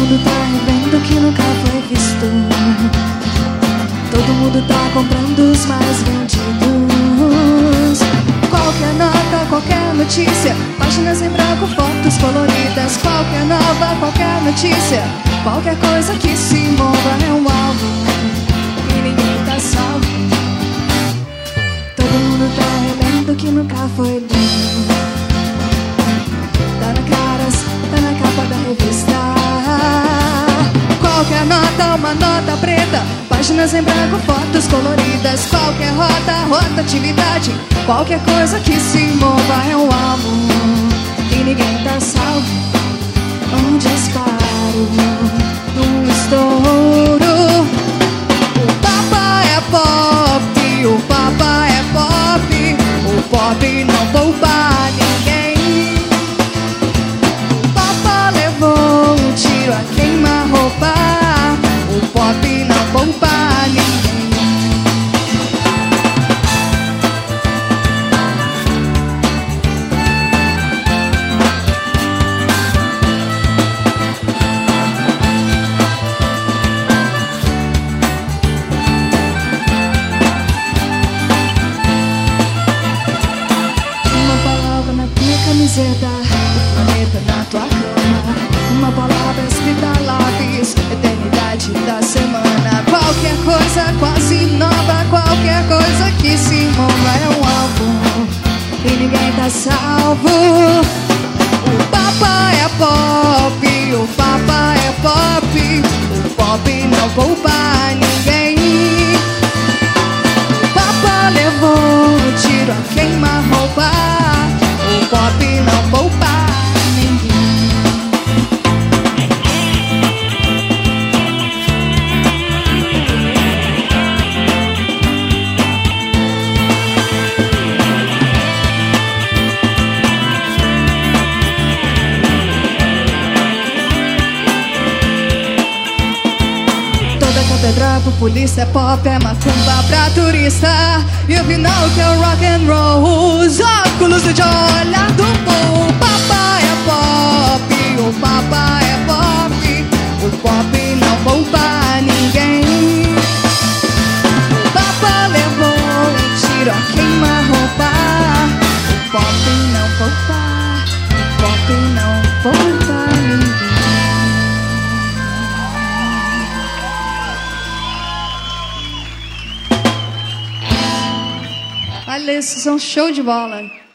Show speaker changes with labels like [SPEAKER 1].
[SPEAKER 1] mundo tá revendo que nunca foi visto. Todo mundo tá comprando os mais vendidos. Qualquer nota, qualquer notícia, páginas em branco, fotos coloridas. Qualquer nova, qualquer notícia, qualquer coisa que se mova é um alvo e ninguém tá salvo. Todo mundo tá revendo que nunca foi lindo. Tá na caras, tá na capa da revista. Qualquer nota, uma nota preta, páginas em branco, fotos coloridas. Qualquer rotatividade, qualquer coisa que se mova é um alvo e ninguém tá salvo. Um disparo, um estouro. O Papa é pop, o Papa é pop. O pop não poupa ninguém. O Papa levou um tiro a queima-roupa. O pop não poupa ninguém. Uma palavra na minha camiseta, o planeta na tua cama. Uma palavra escrita a lápis, eternidade da semana. Qualquer coisa quase nova, qualquer coisa que se mova é um alvo e ninguém tá salvo. O Papa é pop, o Papa é pop. O pop não poupa ninguém. O Papa levou um tiro a queima-roupa. O pop não poupa ninguém. Toda catedral pro polícia é pop, é macumba pra turista. E o final que é o rock and roll, os óculos de olhar do povo. O Papa é pop, o Papa é pop. O pop não poupa ninguém. O Papa levou um tiro a queima-roupa. O pop não poupa, o pop não poupa ninguém. Olha, isso é um show de bola.